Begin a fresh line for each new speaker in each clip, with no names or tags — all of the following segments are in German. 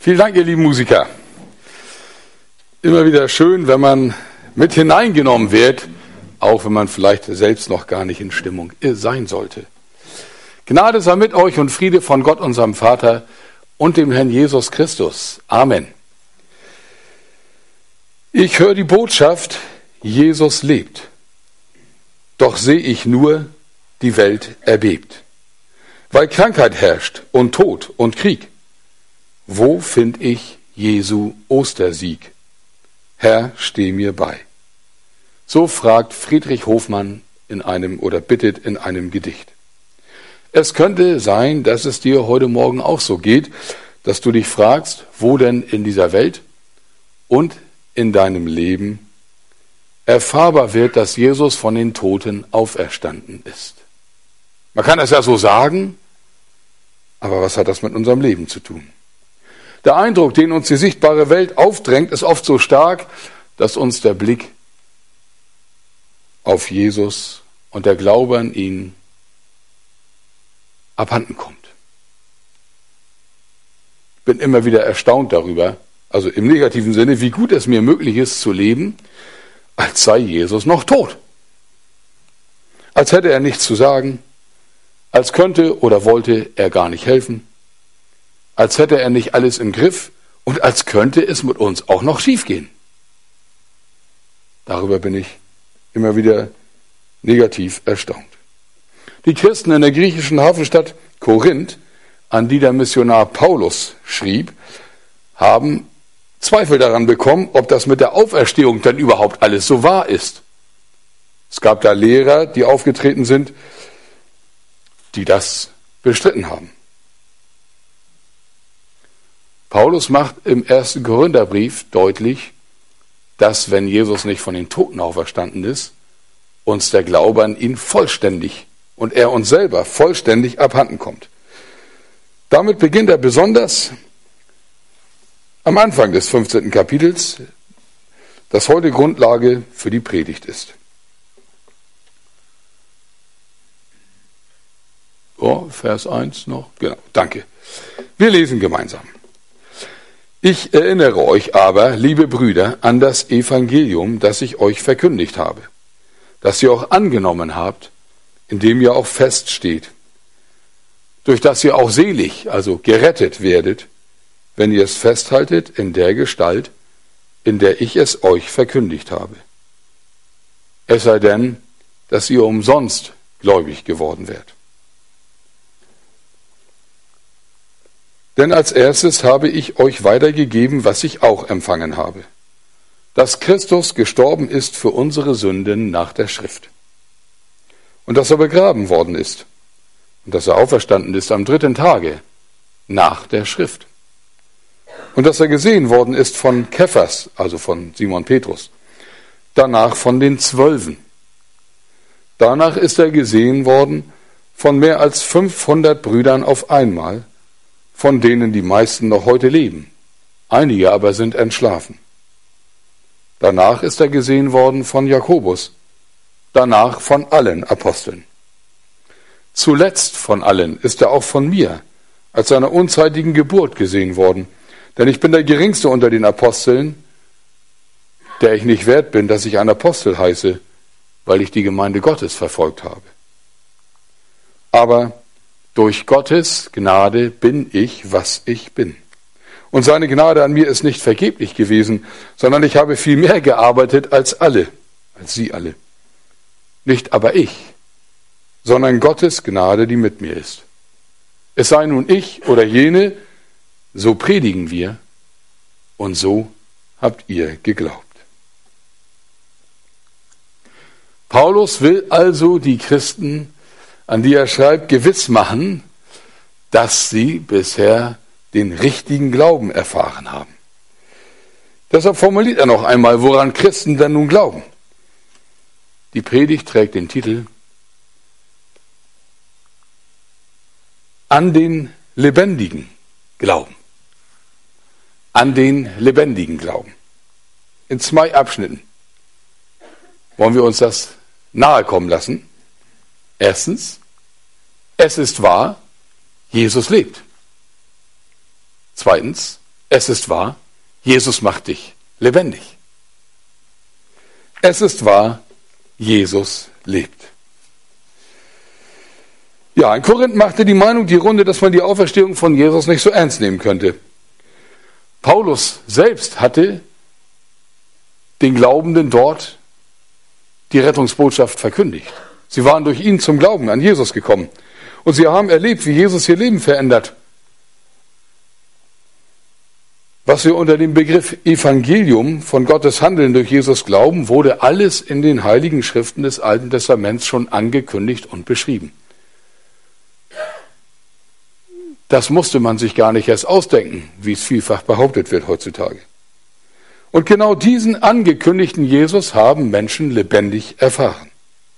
Vielen Dank, ihr lieben Musiker. Immer wieder schön, wenn man mit hineingenommen wird, auch wenn man vielleicht selbst noch gar nicht in Stimmung sein sollte. Gnade sei mit euch und Friede von Gott, unserem Vater und dem Herrn Jesus Christus. Amen. Ich höre die Botschaft, Jesus lebt. Doch sehe ich nur, die Welt erbebt. Weil Krankheit herrscht und Tod und Krieg. Wo find ich Jesu Ostersieg? Herr, steh mir bei. So fragt Friedrich Hofmann bittet in einem Gedicht. Es könnte sein, dass es dir heute Morgen auch so geht, dass du dich fragst, wo denn in dieser Welt und in deinem Leben erfahrbar wird, dass Jesus von den Toten auferstanden ist. Man kann es ja so sagen, aber was hat das mit unserem Leben zu tun? Der Eindruck, den uns die sichtbare Welt aufdrängt, ist oft so stark, dass uns der Blick auf Jesus und der Glaube an ihn abhanden kommt. Ich bin immer wieder erstaunt darüber, also im negativen Sinne, wie gut es mir möglich ist zu leben, als sei Jesus noch tot. Als hätte er nichts zu sagen, als könnte oder wollte er gar nicht helfen, als hätte er nicht alles im Griff und als könnte es mit uns auch noch schiefgehen. Darüber bin ich immer wieder negativ erstaunt. Die Christen in der griechischen Hafenstadt Korinth, an die der Missionar Paulus schrieb, haben Zweifel daran bekommen, ob das mit der Auferstehung dann überhaupt alles so wahr ist. Es gab da Lehrer, die aufgetreten sind, die das bestritten haben. Paulus macht im 1. Korintherbrief deutlich, dass wenn Jesus nicht von den Toten auferstanden ist, uns der Glaube an ihn vollständig und er uns selber vollständig abhanden kommt. Damit beginnt er besonders am Anfang des 15. Kapitels, das heute Grundlage für die Predigt ist. Oh, Vers 1 noch. Genau, danke. Wir lesen gemeinsam. Ich erinnere euch aber, liebe Brüder, an das Evangelium, das ich euch verkündigt habe, das ihr auch angenommen habt, in dem ihr auch feststeht, durch das ihr auch selig, also gerettet werdet, wenn ihr es festhaltet in der Gestalt, in der ich es euch verkündigt habe. Es sei denn, dass ihr umsonst gläubig geworden werdet. Denn als erstes habe ich euch weitergegeben, was ich auch empfangen habe, dass Christus gestorben ist für unsere Sünden nach der Schrift und dass er begraben worden ist und dass er auferstanden ist am 3. Tage nach der Schrift und dass er gesehen worden ist von Kephas, also von Simon Petrus, danach von den 12. Danach ist er gesehen worden von mehr als 500 Brüdern auf einmal, von denen die meisten noch heute leben. Einige aber sind entschlafen. Danach ist er gesehen worden von Jakobus, danach von allen Aposteln. Zuletzt von allen ist er auch von mir, als seiner unzeitigen Geburt gesehen worden. Denn ich bin der Geringste unter den Aposteln, der ich nicht wert bin, dass ich ein Apostel heiße, weil ich die Gemeinde Gottes verfolgt habe. Aber durch Gottes Gnade bin ich, was ich bin. Und seine Gnade an mir ist nicht vergeblich gewesen, sondern ich habe viel mehr gearbeitet als sie alle. Nicht aber ich, sondern Gottes Gnade, die mit mir ist. Es sei nun ich oder jene, so predigen wir und so habt ihr geglaubt. Paulus will also die Christen, an die er schreibt, gewiss machen, dass sie bisher den richtigen Glauben erfahren haben. Deshalb formuliert er noch einmal, woran Christen denn nun glauben. Die Predigt trägt den Titel An den lebendigen Glauben. An den lebendigen Glauben. In 2 Abschnitten wollen wir uns das nahe kommen lassen. Erstens, es ist wahr, Jesus lebt. Zweitens, Es ist wahr, Jesus macht dich lebendig. Es ist wahr, Jesus lebt. Ja, in Korinth machte die Meinung die Runde, dass man die Auferstehung von Jesus nicht so ernst nehmen könnte. Paulus selbst hatte den Glaubenden dort die Rettungsbotschaft verkündigt. Sie waren durch ihn zum Glauben an Jesus gekommen. Und sie haben erlebt, wie Jesus ihr Leben verändert. Was wir unter dem Begriff Evangelium von Gottes Handeln durch Jesus glauben, wurde alles in den heiligen Schriften des Alten Testaments schon angekündigt und beschrieben. Das musste man sich gar nicht erst ausdenken, wie es vielfach behauptet wird heutzutage. Und genau diesen angekündigten Jesus haben Menschen lebendig erfahren.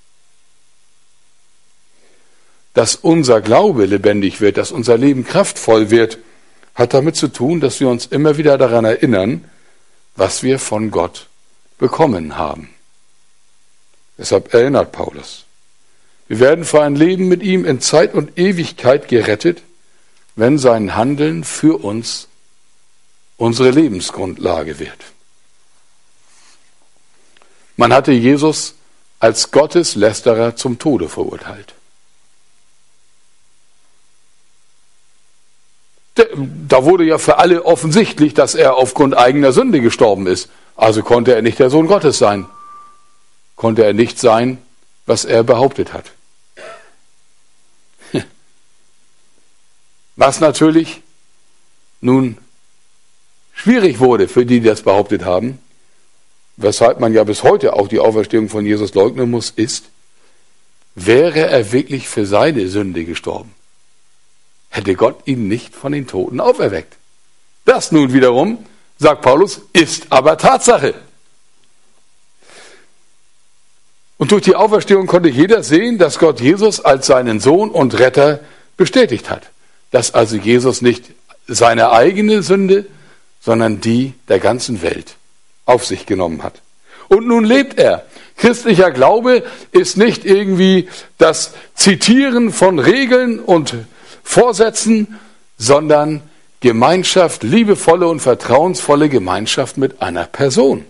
Dass unser Glaube lebendig wird, dass unser Leben kraftvoll wird, hat damit zu tun, dass wir uns immer wieder daran erinnern, was wir von Gott bekommen haben. Deshalb erinnert Paulus. Wir werden für ein Leben mit ihm in Zeit und Ewigkeit gerettet, wenn sein Handeln für uns unsere Lebensgrundlage wird. Man hatte Jesus als Gotteslästerer zum Tode verurteilt. Da wurde ja für alle offensichtlich, dass er aufgrund eigener Sünde gestorben ist. Also konnte er nicht der Sohn Gottes sein. Konnte er nicht sein, was er behauptet hat. Was natürlich nun schwierig wurde für die, die das behauptet haben, weshalb man ja bis heute auch die Auferstehung von Jesus leugnen muss, ist, wäre er wirklich für seine Sünde gestorben, hätte Gott ihn nicht von den Toten auferweckt. Das nun wiederum, sagt Paulus, ist aber Tatsache. Und durch die Auferstehung konnte jeder sehen, dass Gott Jesus als seinen Sohn und Retter bestätigt hat. Dass also Jesus nicht seine eigene Sünde, sondern die der ganzen Welt auf sich genommen hat. Und nun lebt er. Christlicher Glaube ist nicht irgendwie das Zitieren von Regeln und Vorsätzen, sondern Gemeinschaft, liebevolle und vertrauensvolle Gemeinschaft mit einer Person.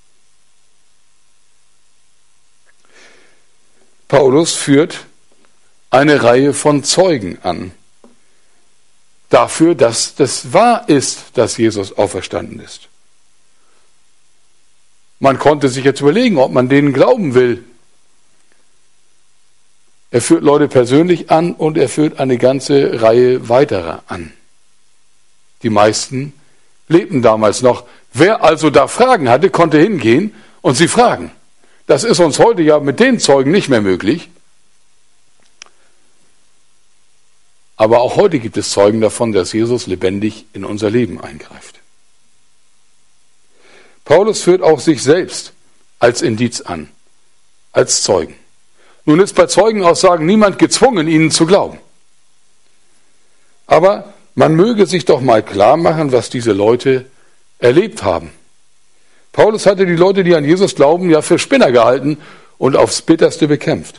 Paulus führt eine Reihe von Zeugen an. Dafür, dass das wahr ist, dass Jesus auferstanden ist. Man konnte sich jetzt überlegen, ob man denen glauben will. Er führt Leute persönlich an und er führt eine ganze Reihe weiterer an. Die meisten lebten damals noch. Wer also da Fragen hatte, konnte hingehen und sie fragen. Das ist uns heute ja mit den Zeugen nicht mehr möglich. Aber auch heute gibt es Zeugen davon, dass Jesus lebendig in unser Leben eingreift. Paulus führt auch sich selbst als Indiz an, als Zeugen. Nun ist bei Zeugenaussagen niemand gezwungen, ihnen zu glauben. Aber man möge sich doch mal klar machen, was diese Leute erlebt haben. Paulus hatte die Leute, die an Jesus glauben, ja für Spinner gehalten und aufs Bitterste bekämpft.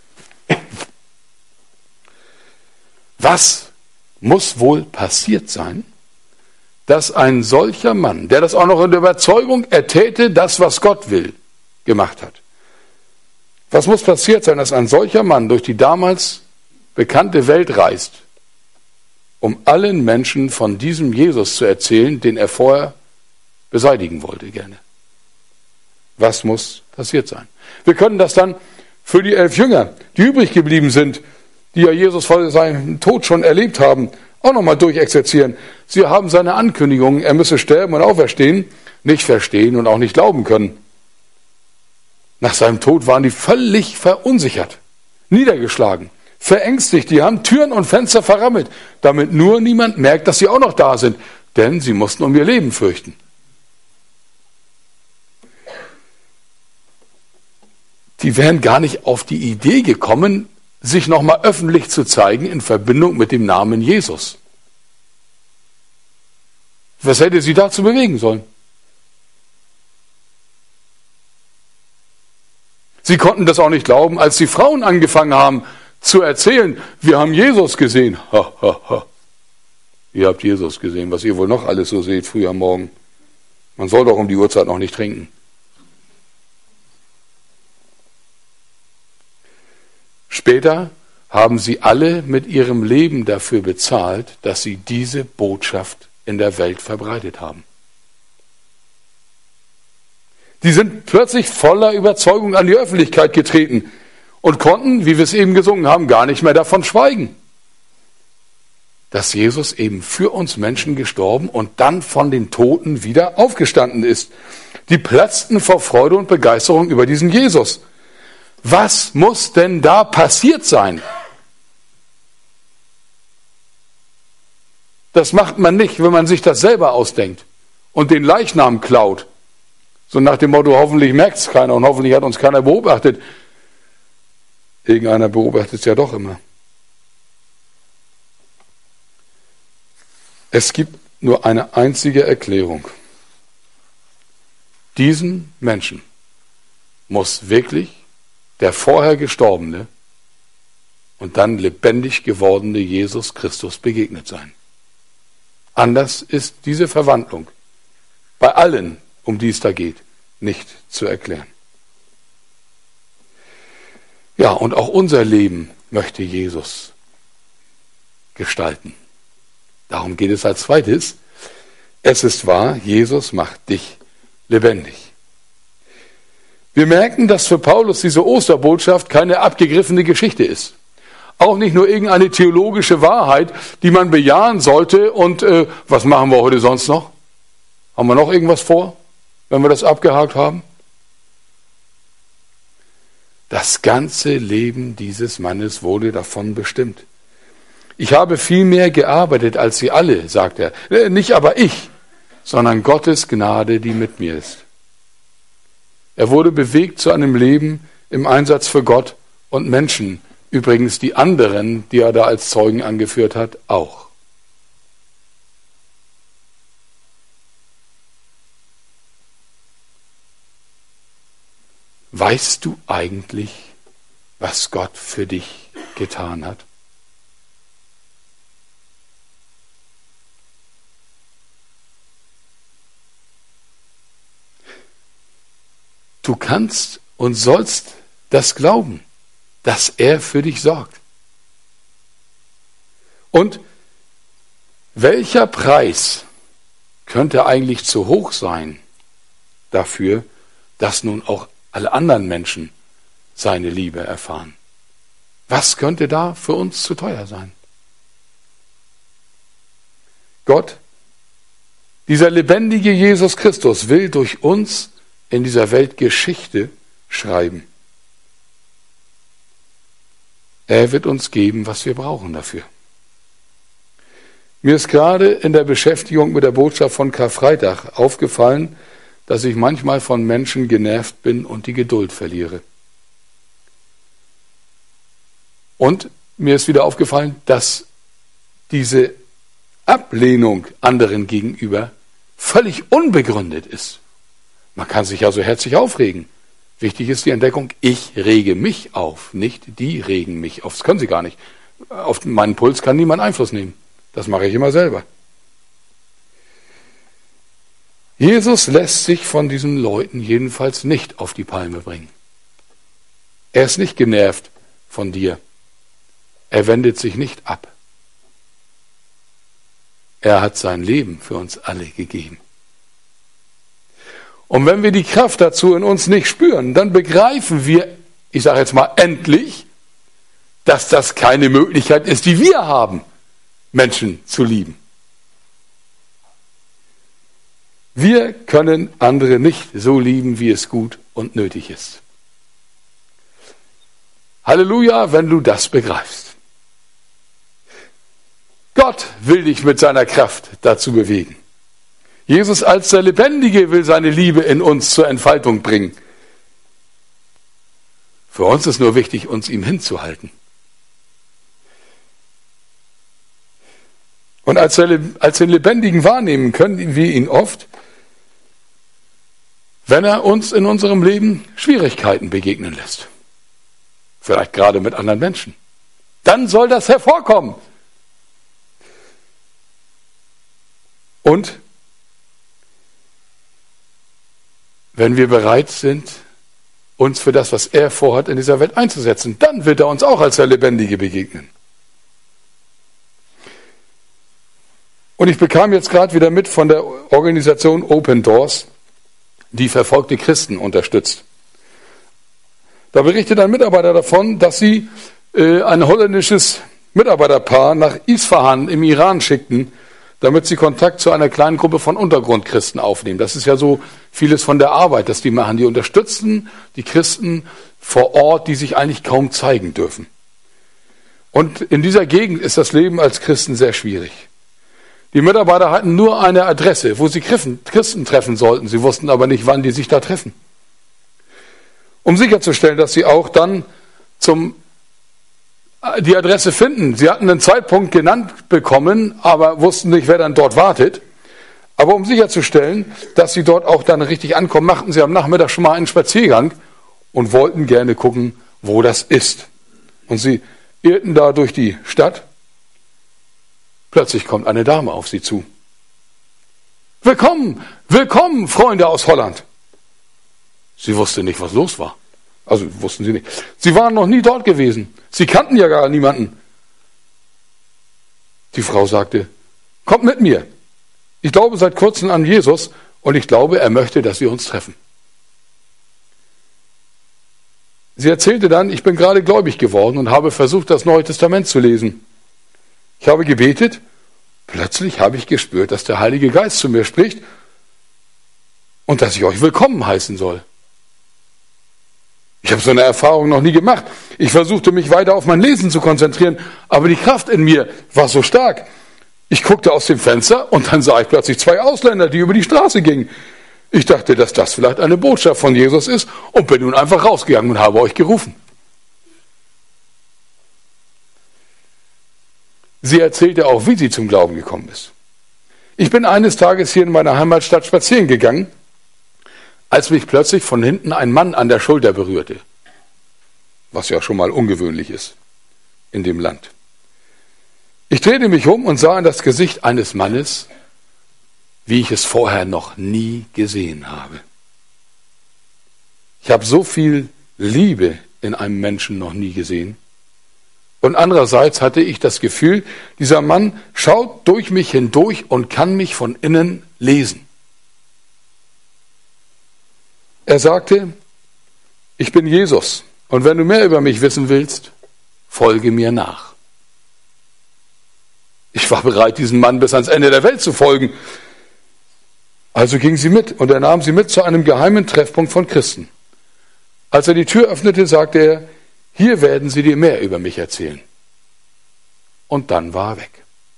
Was muss wohl passiert sein, dass ein solcher Mann, der das auch noch in der Überzeugung, er täte das, was Gott will, gemacht hat? Was muss passiert sein, dass ein solcher Mann durch die damals bekannte Welt reist, um allen Menschen von diesem Jesus zu erzählen, den er vorher beseitigen wollte gerne? Was muss passiert sein? Wir können das dann für die 11 Jünger, die übrig geblieben sind, die ja Jesus vor seinem Tod schon erlebt haben, auch nochmal durchexerzieren. Sie haben seine Ankündigungen, er müsse sterben und auferstehen, nicht verstehen und auch nicht glauben können. Nach seinem Tod waren die völlig verunsichert, niedergeschlagen, verängstigt. Die haben Türen und Fenster verrammelt, damit nur niemand merkt, dass sie auch noch da sind, denn sie mussten um ihr Leben fürchten. Die wären gar nicht auf die Idee gekommen, sich nochmal öffentlich zu zeigen in Verbindung mit dem Namen Jesus. Was hätte sie dazu bewegen sollen? Sie konnten das auch nicht glauben, als die Frauen angefangen haben zu erzählen, wir haben Jesus gesehen. Ha, ha, ha. Ihr habt Jesus gesehen, was ihr wohl noch alles so seht früh am Morgen. Man soll doch um die Uhrzeit noch nicht trinken. Später haben sie alle mit ihrem Leben dafür bezahlt, dass sie diese Botschaft in der Welt verbreitet haben. Die sind plötzlich voller Überzeugung an die Öffentlichkeit getreten und konnten, wie wir es eben gesungen haben, gar nicht mehr davon schweigen, dass Jesus eben für uns Menschen gestorben und dann von den Toten wieder aufgestanden ist. Die platzten vor Freude und Begeisterung über diesen Jesus. Was muss denn da passiert sein? Das macht man nicht, wenn man sich das selber ausdenkt und den Leichnam klaut. So nach dem Motto, hoffentlich merkt es keiner und hoffentlich hat uns keiner beobachtet. Irgendeiner beobachtet es ja doch immer. Es gibt nur eine einzige Erklärung. Diesen Menschen muss wirklich der vorher gestorbene und dann lebendig gewordene Jesus Christus begegnet sein. Anders ist diese Verwandlung bei allen, um die es da geht, nicht zu erklären. Ja, und auch unser Leben möchte Jesus gestalten. Darum geht es als zweites. Es ist wahr, Jesus macht dich lebendig. Wir merken, dass für Paulus diese Osterbotschaft keine abgegriffene Geschichte ist. Auch nicht nur irgendeine theologische Wahrheit, die man bejahen sollte. Und was machen wir heute sonst noch? Haben wir noch irgendwas vor, wenn wir das abgehakt haben? Das ganze Leben dieses Mannes wurde davon bestimmt. Ich habe viel mehr gearbeitet als sie alle, sagt er. Nicht aber ich, sondern Gottes Gnade, die mit mir ist. Er wurde bewegt zu einem Leben im Einsatz für Gott und Menschen. Übrigens die anderen, die er da als Zeugen angeführt hat, auch. Weißt du eigentlich, was Gott für dich getan hat? Du kannst und sollst das glauben, dass er für dich sorgt. Und welcher Preis könnte eigentlich zu hoch sein dafür, dass nun auch alle anderen Menschen seine Liebe erfahren? Was könnte da für uns zu teuer sein? Gott, dieser lebendige Jesus Christus, will durch uns in dieser Welt Geschichte schreiben. Er wird uns geben, was wir brauchen dafür. Mir ist gerade in der Beschäftigung mit der Botschaft von Karfreitag aufgefallen, dass ich manchmal von Menschen genervt bin und die Geduld verliere. Und mir ist wieder aufgefallen, dass diese Ablehnung anderen gegenüber völlig unbegründet ist. Man kann sich ja so herzlich aufregen. Wichtig ist die Entdeckung, ich rege mich auf, nicht die regen mich auf. Das können sie gar nicht. Auf meinen Puls kann niemand Einfluss nehmen. Das mache ich immer selber. Jesus lässt sich von diesen Leuten jedenfalls nicht auf die Palme bringen. Er ist nicht genervt von dir. Er wendet sich nicht ab. Er hat sein Leben für uns alle gegeben. Und wenn wir die Kraft dazu in uns nicht spüren, dann begreifen wir, ich sage jetzt mal endlich, dass das keine Möglichkeit ist, die wir haben, Menschen zu lieben. Wir können andere nicht so lieben, wie es gut und nötig ist. Halleluja, wenn du das begreifst. Gott will dich mit seiner Kraft dazu bewegen. Jesus als der Lebendige will seine Liebe in uns zur Entfaltung bringen. Für uns ist nur wichtig, uns ihm hinzuhalten. Und als den Lebendigen wahrnehmen können wir ihn oft, wenn er uns in unserem Leben Schwierigkeiten begegnen lässt. Vielleicht gerade mit anderen Menschen. Dann soll das hervorkommen. Und wenn wir bereit sind, uns für das, was er vorhat, in dieser Welt einzusetzen, dann wird er uns auch als der Lebendige begegnen. Und ich bekam jetzt gerade wieder mit von der Organisation Open Doors, die verfolgte Christen unterstützt. Da berichtet ein Mitarbeiter davon, dass sie ein holländisches Mitarbeiterpaar nach Isfahan im Iran schickten, damit sie Kontakt zu einer kleinen Gruppe von Untergrundchristen aufnehmen. Das ist ja so vieles von der Arbeit, das die machen. Die unterstützen die Christen vor Ort, die sich eigentlich kaum zeigen dürfen. Und in dieser Gegend ist das Leben als Christen sehr schwierig. Die Mitarbeiter hatten nur eine Adresse, wo sie Christen treffen sollten. Sie wussten aber nicht, wann die sich da treffen. Um sicherzustellen, dass sie auch dann die Adresse finden. Sie hatten einen Zeitpunkt genannt bekommen, aber wussten nicht, wer dann dort wartet. Aber um sicherzustellen, dass sie dort auch dann richtig ankommen, machten sie am Nachmittag schon mal einen Spaziergang und wollten gerne gucken, wo das ist. Und sie irrten da durch die Stadt. Plötzlich kommt eine Dame auf sie zu. Willkommen, willkommen, Freunde aus Holland. Sie wusste nicht, was los war. Also wussten sie nicht. Sie waren noch nie dort gewesen. Sie kannten ja gar niemanden. Die Frau sagte, kommt mit mir. Ich glaube seit kurzem an Jesus und ich glaube, er möchte, dass wir uns treffen. Sie erzählte dann, ich bin gerade gläubig geworden und habe versucht, das Neue Testament zu lesen. Ich habe gebetet, plötzlich habe ich gespürt, dass der Heilige Geist zu mir spricht und dass ich euch willkommen heißen soll. Ich habe so eine Erfahrung noch nie gemacht. Ich versuchte mich weiter auf mein Lesen zu konzentrieren, aber die Kraft in mir war so stark. Ich guckte aus dem Fenster und dann sah ich plötzlich 2 Ausländer, die über die Straße gingen. Ich dachte, dass das vielleicht eine Botschaft von Jesus ist und bin nun einfach rausgegangen und habe euch gerufen. Sie erzählte auch, wie sie zum Glauben gekommen ist. Ich bin eines Tages hier in meiner Heimatstadt spazieren gegangen, als mich plötzlich von hinten ein Mann an der Schulter berührte, was ja schon mal ungewöhnlich ist in dem Land. Ich drehte mich um und sah in das Gesicht eines Mannes, wie ich es vorher noch nie gesehen habe. Ich habe so viel Liebe in einem Menschen noch nie gesehen. Und andererseits hatte ich das Gefühl, dieser Mann schaut durch mich hindurch und kann mich von innen lesen. Er sagte, ich bin Jesus und wenn du mehr über mich wissen willst, folge mir nach. Ich war bereit, diesem Mann bis ans Ende der Welt zu folgen. Also ging sie mit und er nahm sie mit zu einem geheimen Treffpunkt von Christen. Als er die Tür öffnete, sagte er, hier werden sie dir mehr über mich erzählen. Und dann war er weg.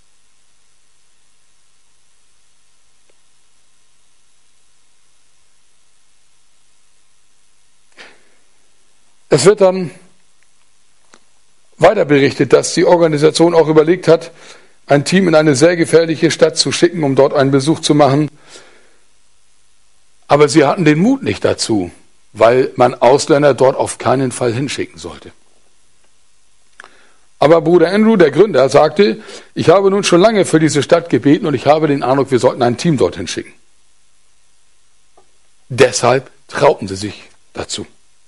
Es wird dann weiter berichtet, dass die Organisation auch überlegt hat, ein Team in eine sehr gefährliche Stadt zu schicken, um dort einen Besuch zu machen. Aber sie hatten den Mut nicht dazu, weil man Ausländer dort auf keinen Fall hinschicken sollte. Aber Bruder Andrew, der Gründer, sagte, ich habe nun schon lange für diese Stadt gebeten und ich habe den Eindruck, wir sollten ein Team dorthin schicken. Deshalb trauten sie sich dazu.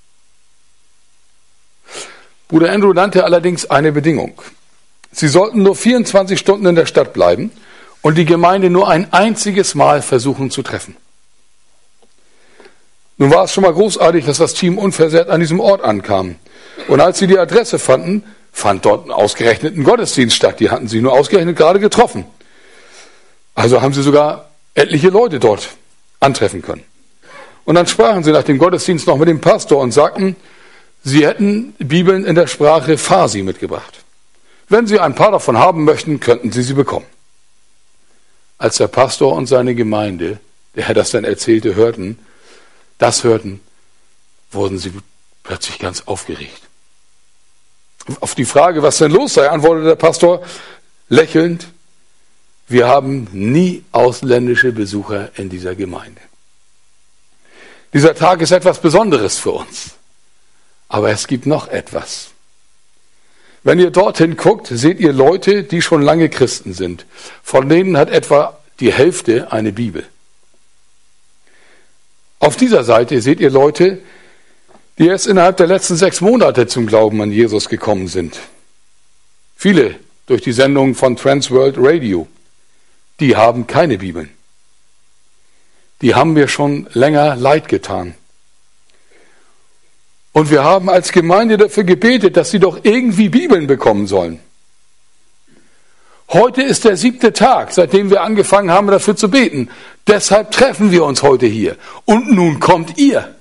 Bruder Andrew nannte allerdings eine Bedingung. Sie sollten nur 24 Stunden in der Stadt bleiben und die Gemeinde nur ein einziges Mal versuchen zu treffen. Nun war es schon mal großartig, dass das Team unversehrt an diesem Ort ankam. Und als sie die Adresse fanden, fand dort ein ausgerechneten Gottesdienst statt. Die hatten sie nur ausgerechnet gerade getroffen. Also haben sie sogar etliche Leute dort antreffen können. Und dann sprachen sie nach dem Gottesdienst noch mit dem Pastor und sagten, sie hätten Bibeln in der Sprache Farsi mitgebracht. Wenn sie ein paar davon haben möchten, könnten sie bekommen. Als der Pastor und seine Gemeinde, der Herr das dann erzählte, hörten, wurden sie plötzlich ganz aufgeregt. Auf die Frage, was denn los sei, antwortete der Pastor lächelnd, wir haben nie ausländische Besucher in dieser Gemeinde. Dieser Tag ist etwas Besonderes für uns. Aber es gibt noch etwas. Wenn ihr dorthin guckt, seht ihr Leute, die schon lange Christen sind. Von denen hat etwa die Hälfte eine Bibel. Auf dieser Seite seht ihr Leute, die erst innerhalb der letzten 6 Monate zum Glauben an Jesus gekommen sind. Viele durch die Sendung von Transworld Radio. Die haben keine Bibeln. Die haben mir schon länger leid getan. Und wir haben als Gemeinde dafür gebetet, dass sie doch irgendwie Bibeln bekommen sollen. Heute ist der 7. Tag, seitdem wir angefangen haben, dafür zu beten. Deshalb treffen wir uns heute hier. Und nun kommt ihr.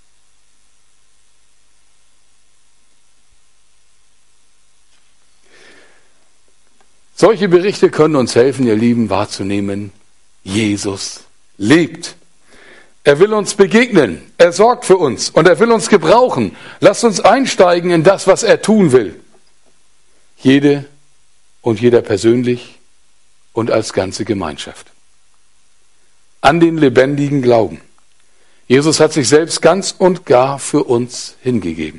Solche Berichte können uns helfen, ihr Lieben, wahrzunehmen, Jesus lebt. Er will uns begegnen, er sorgt für uns und er will uns gebrauchen. Lasst uns einsteigen in das, was er tun will. Jede und jeder persönlich und als ganze Gemeinschaft. An den lebendigen Glauben. Jesus hat sich selbst ganz und gar für uns hingegeben.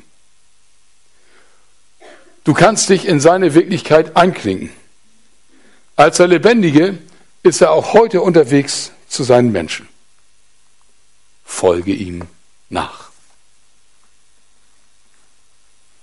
Du kannst dich in seine Wirklichkeit einklinken. Als der Lebendige ist er auch heute unterwegs zu seinen Menschen. Folge ihm nach.